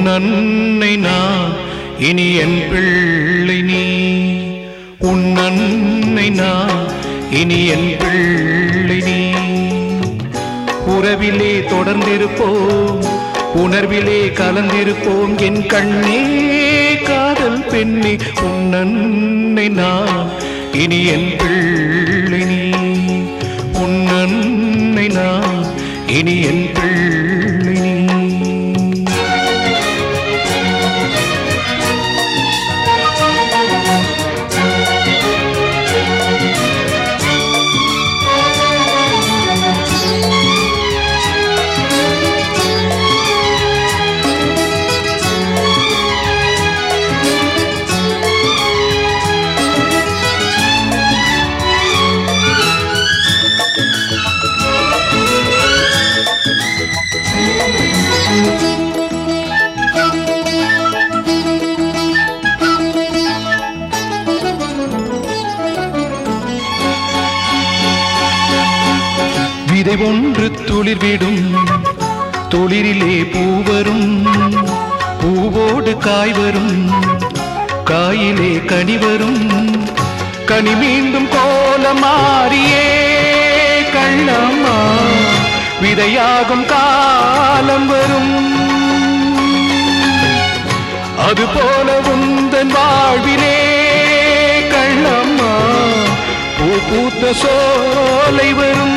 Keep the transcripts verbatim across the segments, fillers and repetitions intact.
உன்னன்னை நான் இனி என் பிள்ளை நீ. உன்னன்னை நான் இனி என் பிள்ளை நீ. உறவிலே தொடர்ந்திருப்போம், உணர்விலே கலந்திருப்போம் என் கண்ணே காதல் பெண்ணே. உன்னன்னை நான் இனி என் பிள்ளை நீ. உன்னன்னை நான் இனி என் பிள்ளை நீ. விதை ஒன்று துளிர்விடும், துளிரிலே பூவரும், பூவோடு காய் வரும், காயிலே கனி வரும், கனி மீண்டும் கோலம் மாறியே கண்ணம்மா விதையாகும் காலம் வரும். அதுபோல உந்தன் வாழ்விலே கண்ணம்மா பூ பூத்த சோலை வரும்.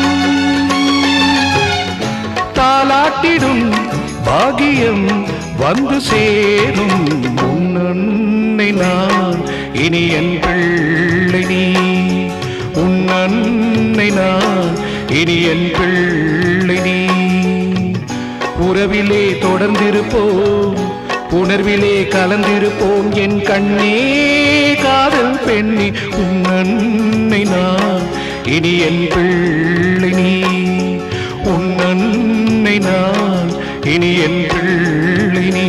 தாலாட்டிடும் பாகியம் வந்து சேரும். உன்னன்னை நான் இனி என் பிள்ளை நீ. உன்னன்னை நான் இனி என் பிள்ளை நீ. உறவிலே தொடர்ந்திருப்போம், உணர்விலே கலந்திருப்போம் என் கண்ணே காதல் பெண்ணே. உன்னன்னை நான் இனி என் பிள்ளை நீ. உன்னன்னை நான் இனி என் பிள்ளை நீ.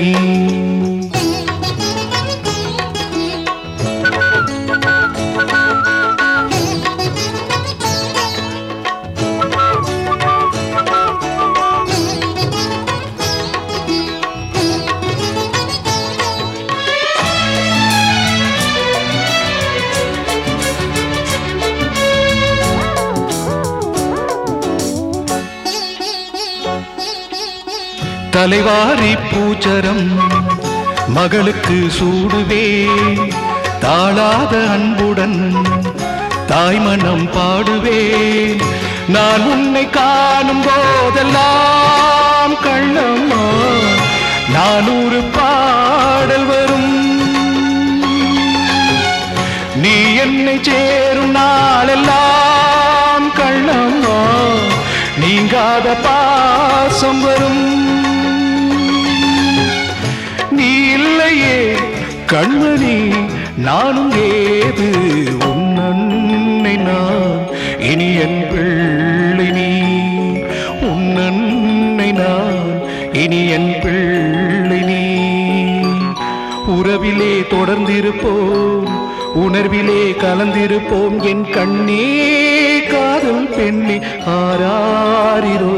தலைவாரி பூச்சரம் மகளுக்கு சூடுவே, தாளாத அன்புடன் தாய்மனம் பாடுவே. நான் உன்னை காணும் போதெல்லாம் கண்ணம்மா நானூறு பாடல் வரும். நீ என்னை சேரும் நாளெல்லாம் கண்ணம்மா நீங்காத பாசம் வரும். நீ இல்லையே கண்மணி நானும் ஏது. உன்னன்னை நான் இனி என் பிள்ளை நீ. உன்னன்னை நான் இனி என் பிள்ளை நீ. உறவிலே தொடர்ந்திருப்போம், உணர்விலே கலந்திருப்போம் என் கண்ணே காதல் பெண்ணே. ஆராரிரோ